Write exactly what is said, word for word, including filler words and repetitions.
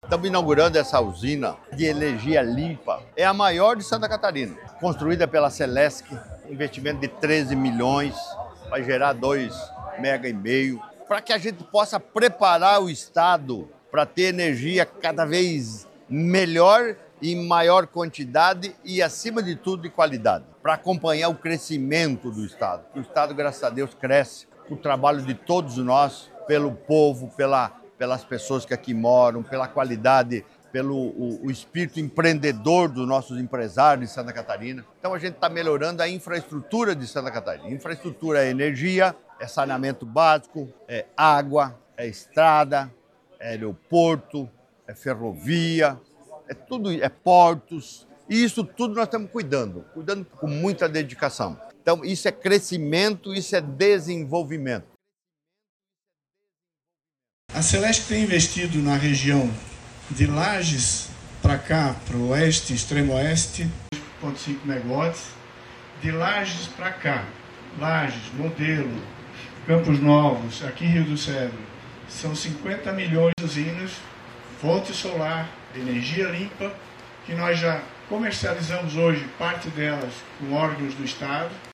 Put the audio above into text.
Estamos inaugurando essa usina de energia limpa. É a maior de Santa Catarina, construída pela Celesc, investimento de treze milhões, vai gerar dois mega e meio, para que a gente possa preparar o estado para ter energia cada vez melhor, em maior quantidade e, acima de tudo, de qualidade, para acompanhar o crescimento do estado. O estado, graças a Deus, cresce com o trabalho de todos nós, pelo povo, pela, pelas pessoas que aqui moram, pela qualidade, pelo o, o espírito empreendedor dos nossos empresários de Santa Catarina. Então a gente está melhorando a infraestrutura de Santa Catarina. Infraestrutura é energia, é saneamento básico, é água, é estrada, é aeroporto, é ferrovia, é tudo, é portos. E isso tudo nós estamos cuidando, cuidando com muita dedicação. Então isso é crescimento, isso é desenvolvimento. A Celesc tem investido na região de Lages para cá, para o oeste, extremo oeste, dois vírgula cinco megawatts. De Lages para cá, Lages, Modelo, Campos Novos, aqui em Rio do Cedro, são cinquenta milhões de usinas, fonte solar, energia limpa, que nós já comercializamos hoje, parte delas com órgãos do Estado.